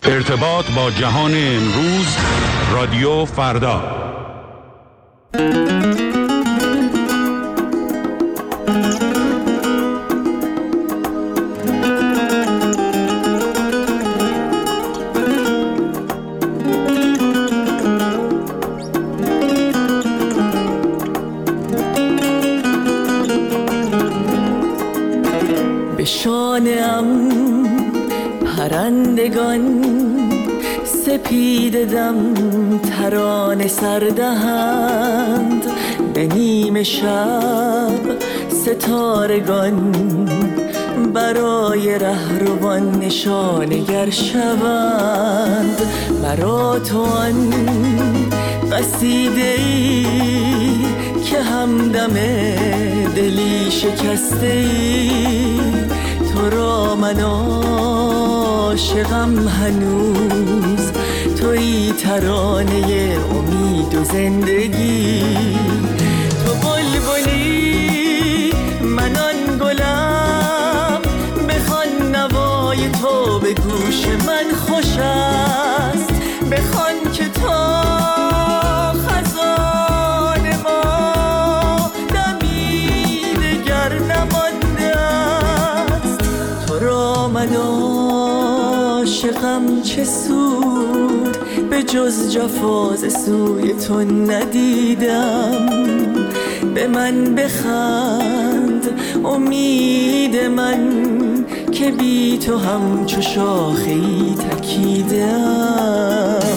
ارتباط با جهان امروز، رادیو فردا. به شانه‌ام پرندگان سپیده دم ترانه سردهند، به نیمه شب ستارگان برای رهروان نشانگر شوند. مرا تو آن قصیده‌ای که همدم دلی شکسته‌ای، تو را من عاشقم هنوز، تویی ترانه امید و زندگی. تو بلبلی من آن گلم، بخوان نوای تو به گوش من خوش است، بخوان که تا خزان ما دمی دگر نمانده است. تو را من عاشقم چه سود، به جز جفا ز سوی تو ندیدم. به من بخند امید من، که بی تو همچو شاخه‌ای تکیدم.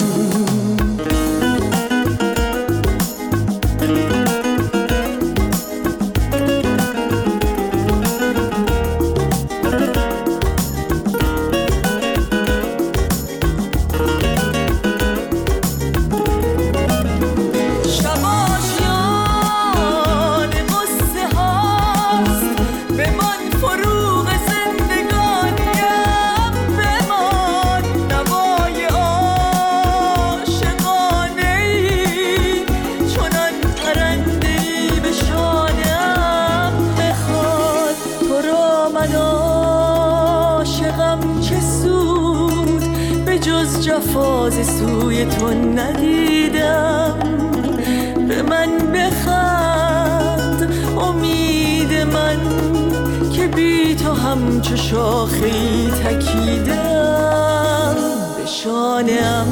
جفاز سوی تو ندیدم. به من بخند امید من، که بی تو همچو شاخه‌ای تکیدم. به شانه‌ام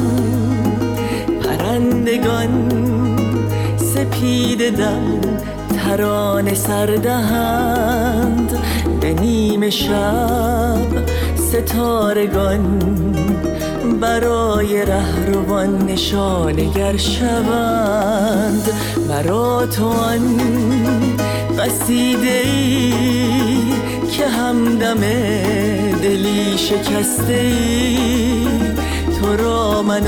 پرندگان سپیده دم ترانه سردهند، به نیمه شب ستارگان برای رهروان نشانگر شوند. مرا تو آن قصیده‌ای که همدم دلی شکسته‌ای، تو را من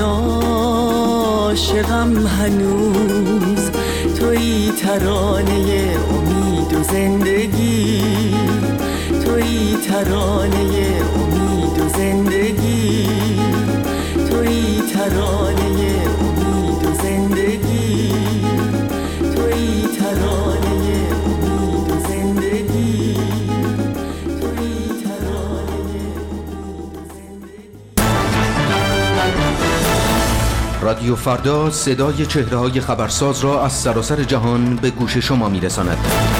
عاشقم هنوز، تویی ترانه امید و زندگی. تویی ترانه امید و زندگی. تویی ترانه امید و زندگی. تویی ترانه امید و زندگی. تویی ترانه امید و زندگی. رادیو فردا صدای چهره‌های خبرساز را از سراسر جهان به گوش شما می‌رساند.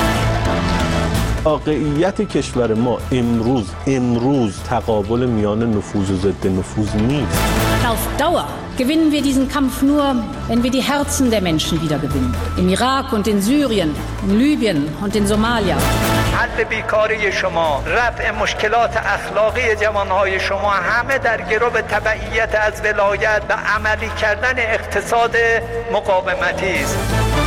واقعیت کشور ما امروز تقابل میان نفوذ و ضد نفوذ نیست. Auf Dauer gewinnen wir diesen Kampf nur, wenn wir die Herzen der Menschen wieder gewinnen. Im Irak und in Syrien, in Libyen und in Somalia. حل بیکاری شما، رفع مشکلات اخلاقی جوانهای شما، همه در گرو تبعیت از ولایت و عملی کردن اقتصاد مقاومتی است.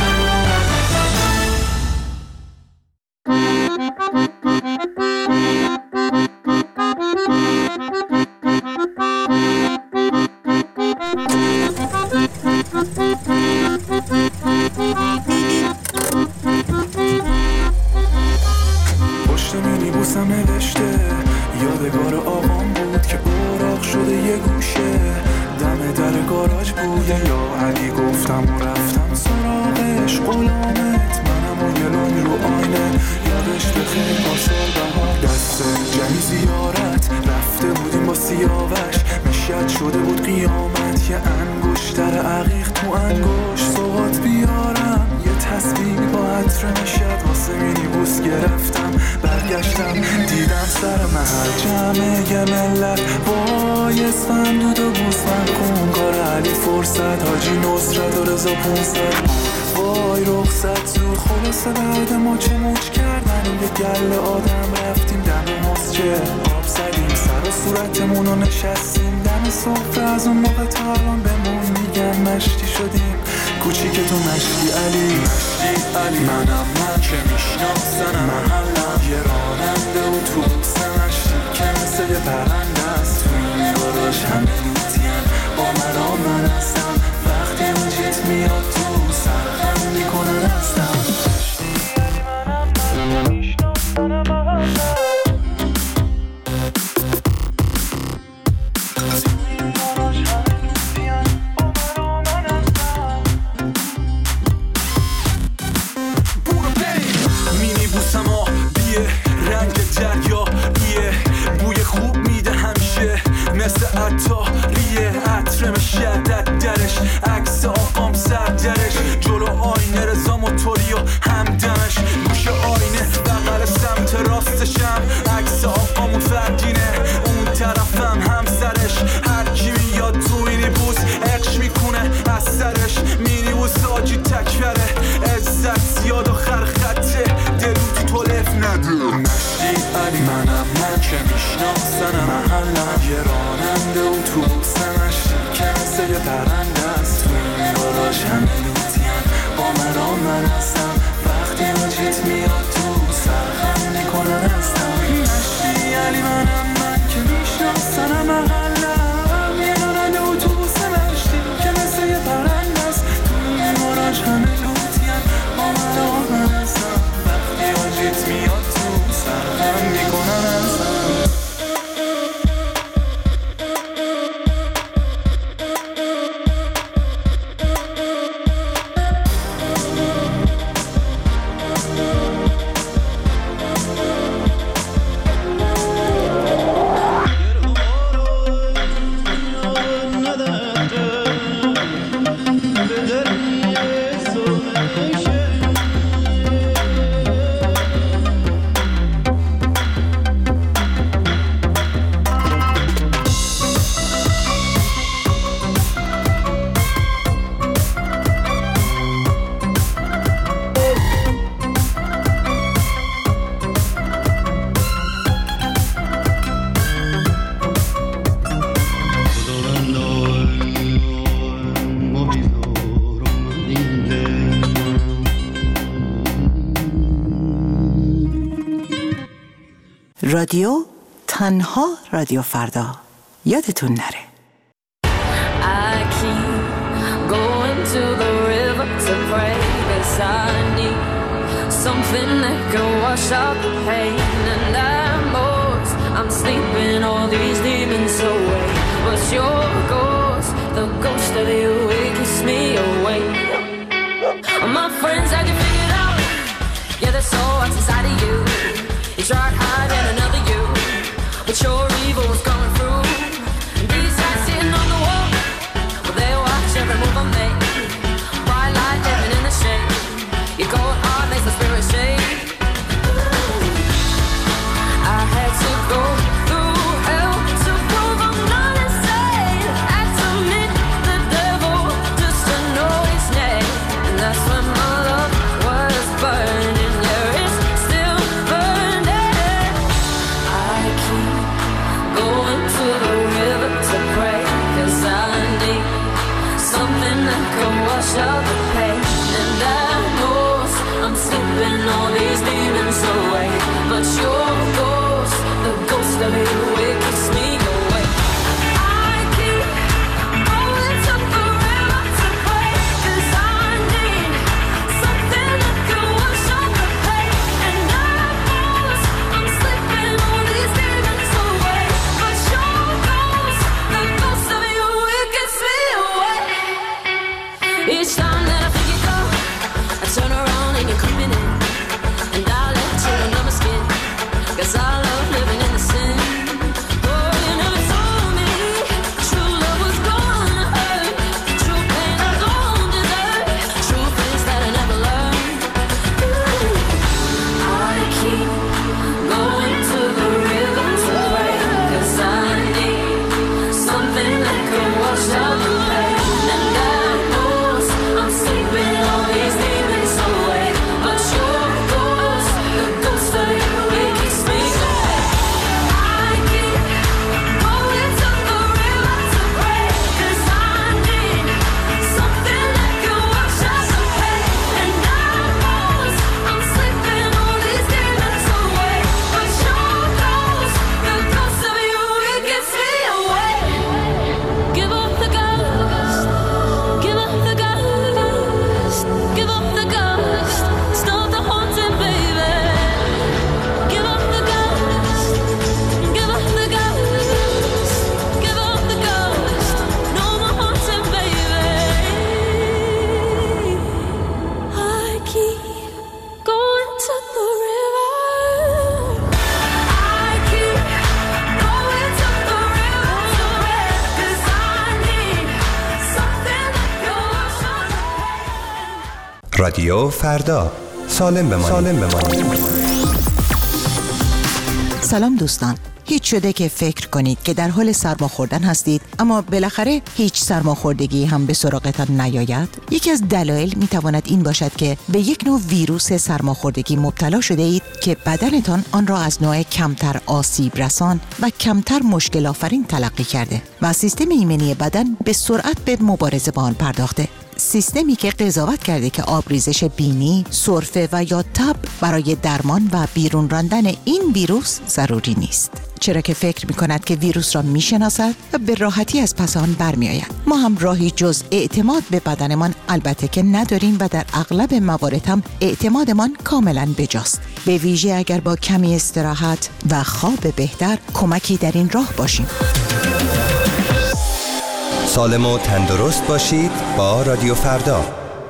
پشت مینیبوسم نوشته یادگار آقام بود که اوراق شده یه گوشه، دم در گاراژ بوده یا علی گفتم و رفتم سراغش، غلامت منم و گلون رو آینه، یادش بخیر پاسال بهار دست جنی زیارت رفته بودیم با سیاوش، میشد شده بود قیامت، یه انگشتر عقیق تو انگشت سوغات بیارم، یه تسبیح با عطر نشد واسه مینیبوس گرفتم، برگشتم دیدم سر محل جمعه یه ملت، وای اسفندود و بوسفند کن، کار علی فرصت، حاجی نصرت و رضا 500، وای رخصت زود خلاصه بعد ما چه موج کردن، یه گل آدم رفتیم دم مسجد آب زدیم سر و صورتمونو نشستیم دم صفر، از اون موقع تا الان بهمون میگن مشتی شدیم، کوچیک تو مشتی علی، مشتی علی منم من که میشناسنم محلم، یه راننده اتوبوس مشتی که مثل یه پرنده است، تو این گاراژ همه لوتین با من هستم، وقتی اون جیت میاد تو سرخم میکنن هستم، مشتی علی منم من که میشناسنم محلم. عطاریه عطر شدت درش، عکس آقام سردرش، جلو آینه رضا موتوری و همدمش، گوش آینه بغل سمت راستشم، عکس آقامون فرگینه اون طرفم همسرش، هر کی میاد تو مینیبوس عشق میکنه از سرش، مینیبوس آجی تکبره عزت زیاد و خرخطه دلو تو تلف نده، مشتی علی منم من که میشناسنم محلم، یه راننده اتوبوس مشتی که مثل یه پرنده است، تو این گاراژ همه لوتین با من هستم، وقتی اون جیت میاد تو سرخم میکنن هستم، مشتی علی منم من که میشناسنم محلم، یه راننده اتوبوس مشتی که مثل یه پرنده است، تو این گاراژ همه لوتین با من هستم، وقتی اون جیت میاد تو سرخم میکنن هستم. رادیو تنها رادیو فردا، یادتون نره. I keep going to the river to pray, 'cause I need something that can wash out the pain, and I'm sleeping all these demons away, but your ghost, the ghost of you, it keeps me awake. My friends, I can figure it out, yeah, that's all what's inside of you. You tried hiding another you, but your evil was coming through. These guys sitting on the wall, well, they watch every move I make. Bright light living in the shade, your cold heart makes the spirit shake. I had to go through hell to prove I'm not insane. Had to meet the devil just to know his name, and that's when my love was burning. Yeah, it's still burning. I keep going to the river to pray, 'cause I need something that can wash out the pain. And I know I'm sleeping all these demons away, but your ghost, the ghost of you, it keeps me awake. I keep going to the river to pray, 'cause I need something that can wash out the pain. And I know I'm sleeping all these demons away, but your ghost, the ghost of you, it keeps me awake. Each time that رادیو فردا، سالم بمانید. سلام دوستان. هیچ شده که فکر کنید که در حال سرما خوردن هستید اما بالاخره هیچ سرماخوردگی هم به سراغتان نیاید؟ یکی از دلایل میتواند این باشد که به یک نوع ویروس سرماخوردگی مبتلا شده اید که بدنتان آن را از نوع کمتر آسیب رسان و کمتر مشکل آفرین تلقی کرده و سیستم ایمنی بدن به سرعت به مبارزه با آن پرداخته. سیستمی که قضاوت کرده که آبریزش بینی، سرفه و یا تب برای درمان و بیرون راندن این ویروس ضروری نیست. چرا که فکر می کند که ویروس را می شناسد و به راحتی از پس آن برمی آید. ما هم راهی جز اعتماد به بدنمان البته که نداریم و در اغلب موارد هم اعتمادمان کاملا بجاست. به ویژه اگر با کمی استراحت و خواب بهتر کمکی در این راه باشیم. سالم و تندرست باشید با رادیو فردا.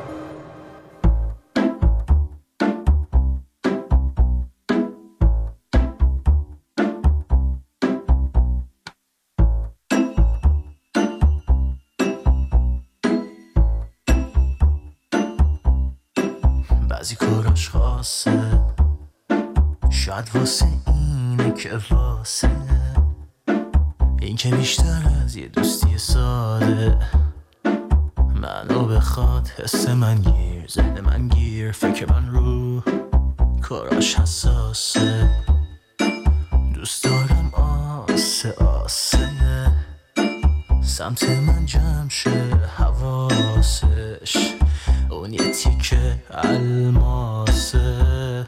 بعضی کاراش خاصه، شاید واسه اینه که واسه این که بیشتر از یه دوستی ساده منو بخواد. حس من گیر، ذهن من گیر، فکر من رو کاراش حساسه. دوست دارم آسه آسه سمت من جمع شه حواسش، اون یه تیکه الماسه.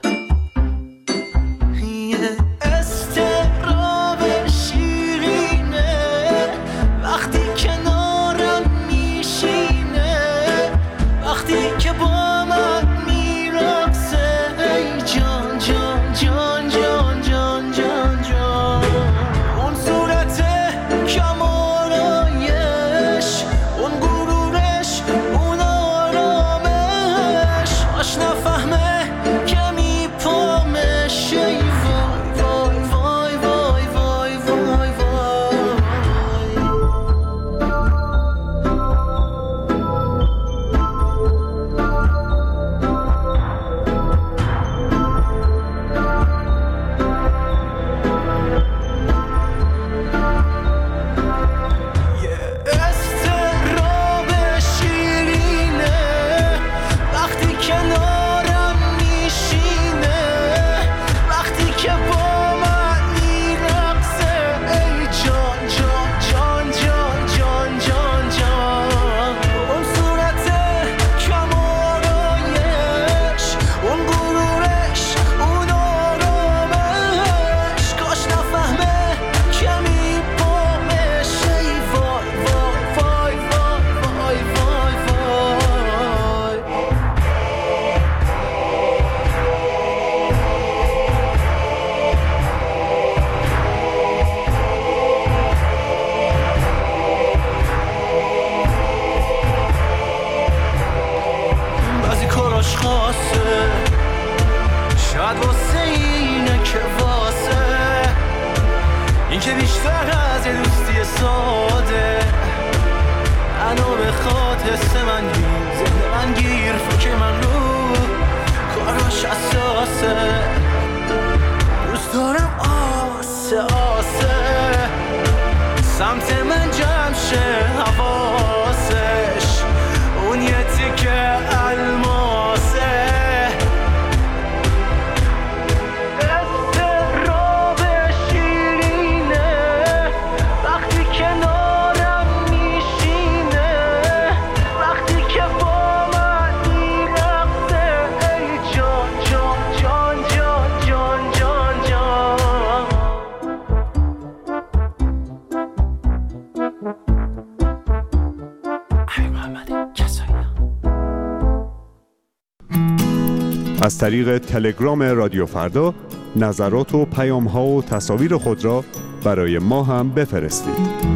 از طریق تلگرام رادیو فردا نظرات و پیام‌ها و تصاویر خود را برای ما هم بفرستید.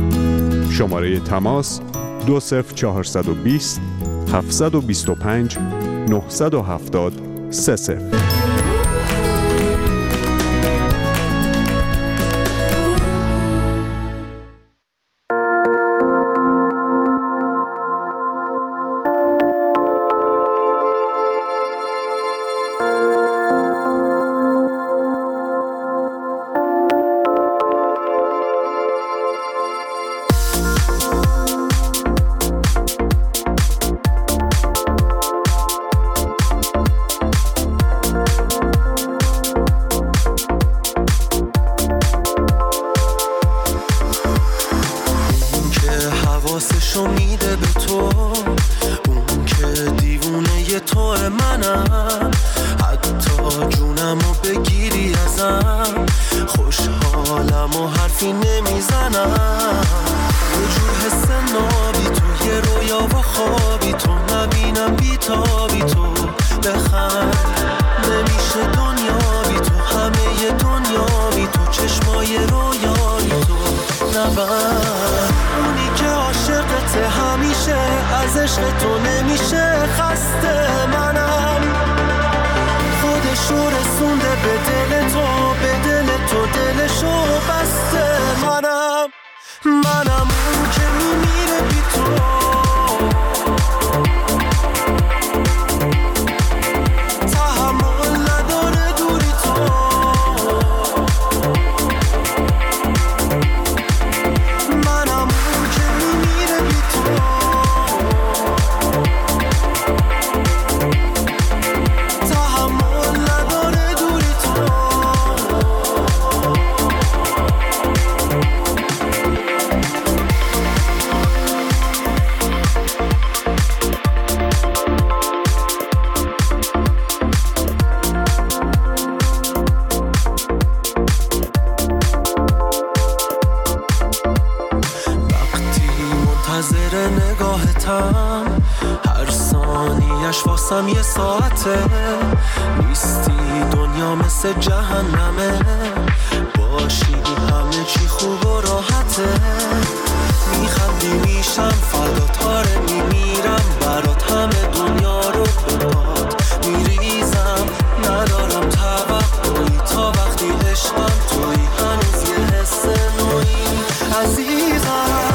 شماره تماس 20420 725 970 30. حواسشو میده به تو، اون که دیوونه توه منم، حتی جونمو بگیری ازم خوشحالم و حرفی نمیزنم. یه جور حس نابی تو، یه رویا و خوابی تو، نبینم بیتابی تو، بخند نمیشه دنیا بی تو، همه دنیا بی تو، چشمای رویای تو نبند. اونی که عاشقته همیشه، از عشق تو نمیشه خسته، منم خودشو رسونده به دل تو، به دل تو دلشو بسته، منم اون که میمیره بی تو. هر ثانیش واسم یه ساعته، نیستی دنیا مثل جهنمه، باشی همه چی خوب و راحته، میخندی میشم فدات، آره میمیرم برات، همه دنیا رو به پات میریزم، ندارم توقعی تا وقتی عشقم توی، هنوز یه حس نوعی عزیزم.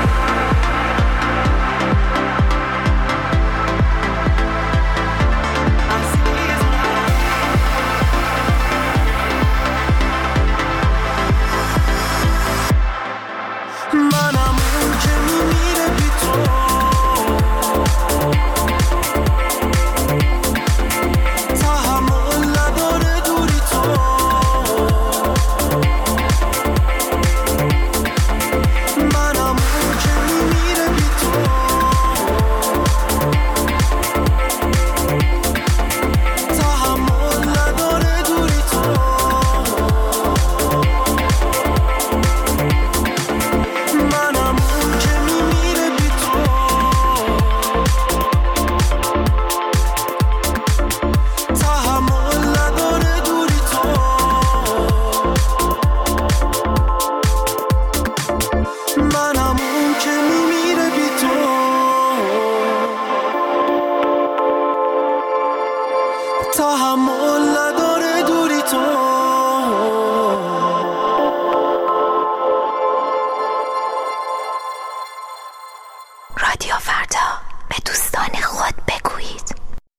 رادیو فردا، به دوستان خود بگویید.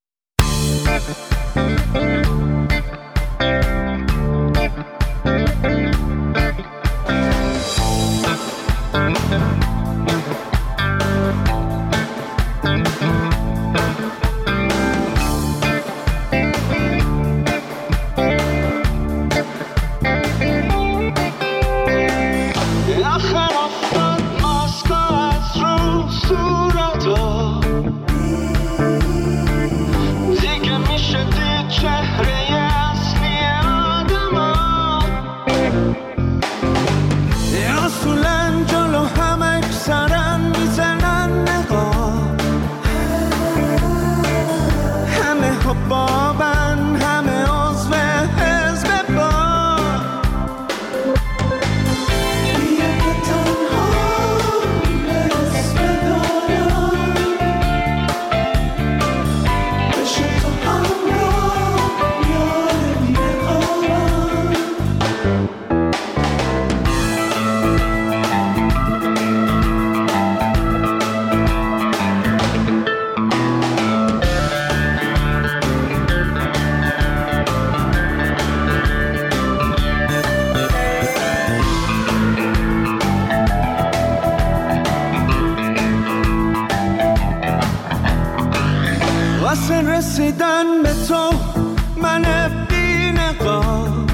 رسیدن به تو من بی نقاب،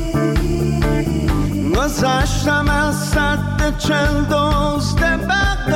گذشتم از سد 40 دزد بغداد.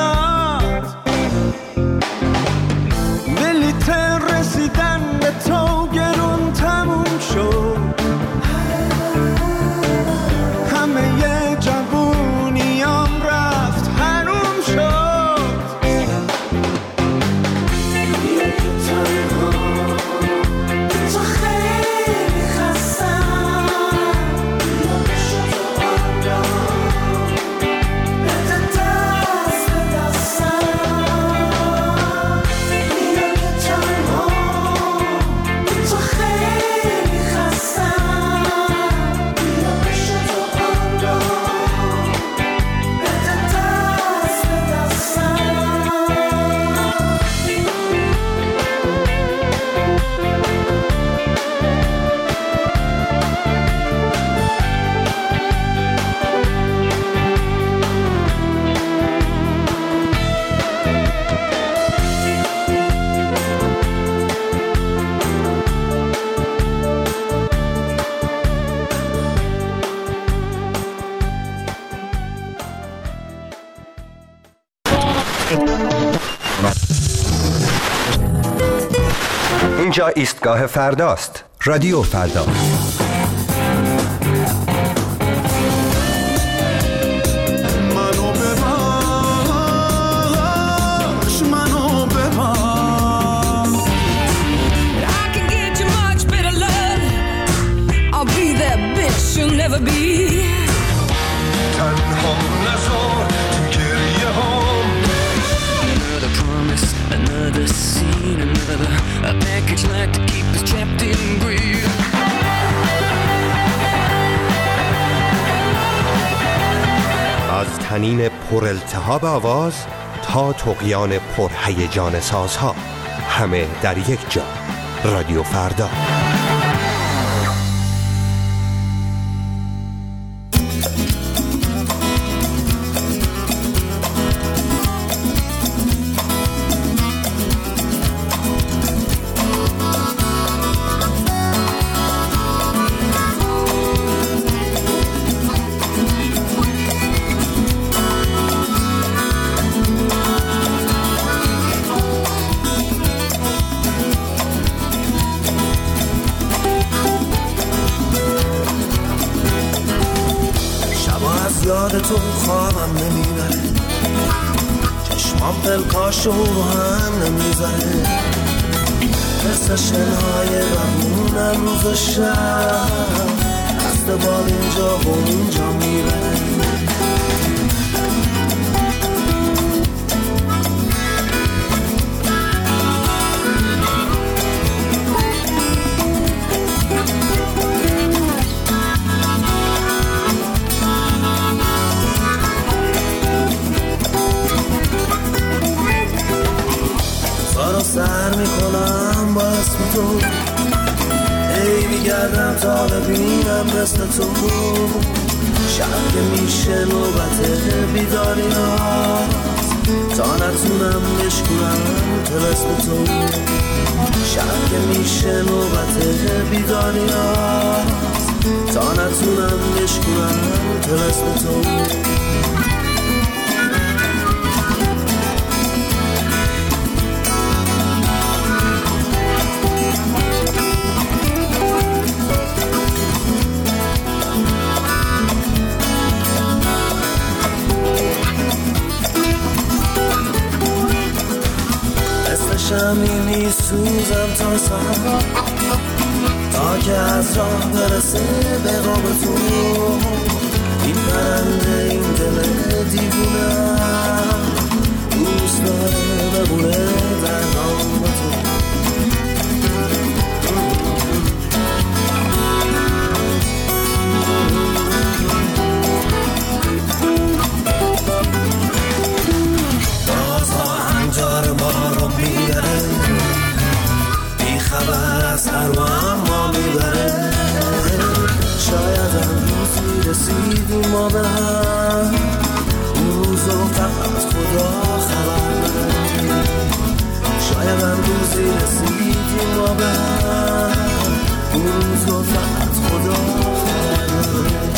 اینجا ایستگاه فرداست. رادیو فردا. You'll never be تنها نزار تو گریه هام. Another promise, another scene, another a package like to keep us trapped in greed. از تنین پر التهاب آواز تا طغیان پر هیجان سازها، همه در یک جا. رادیو فردا. یاد تو خوابم نمیبره، چشمام پلکاشو هم نمیذاره، مثل شنهای بمونم روز و شب، دست بال اینجا و اونجا میبره. سر میکنم با اسم تو، ای میگردم تا ببینم مثل تو، شب که میشه نوبت بیداری هاست، تا نتونم بشکنم طلسم تو، شب که میشه نوبت بیداری هاست، تا نتونم بشکنم طلسم تو. شمی میسوزم تا سهر، تا که از راه برسه به قاب تو، این پرنده این دل دیوونه دوست داره ببونه در نام تو. هنجار ما رو میبره، بی خبر از هر ما میبره، شاید امروزی رسیدیم ما به هم، اون روزو فقط خدا خبر داره، شاید امروزی رسیدیم ما به هم، اون روزو فقط خدا خبر داره.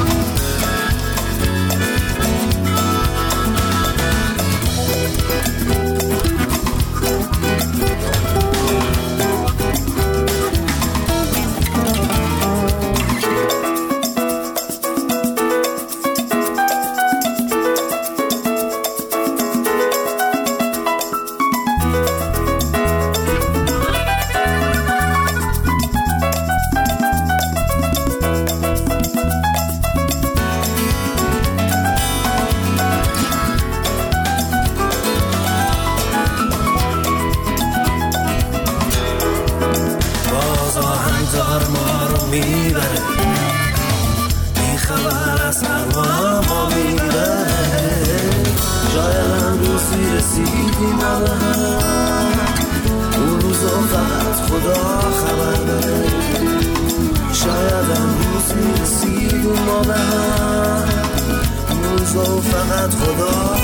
میبره، بی خبر از هر ما میبره، شاید امروزی رسیدیم ما به هم، اون روزو فقط خدا خبر داره، شاید امروزی رسیدیم ما به هم، اون روزو فقط خدا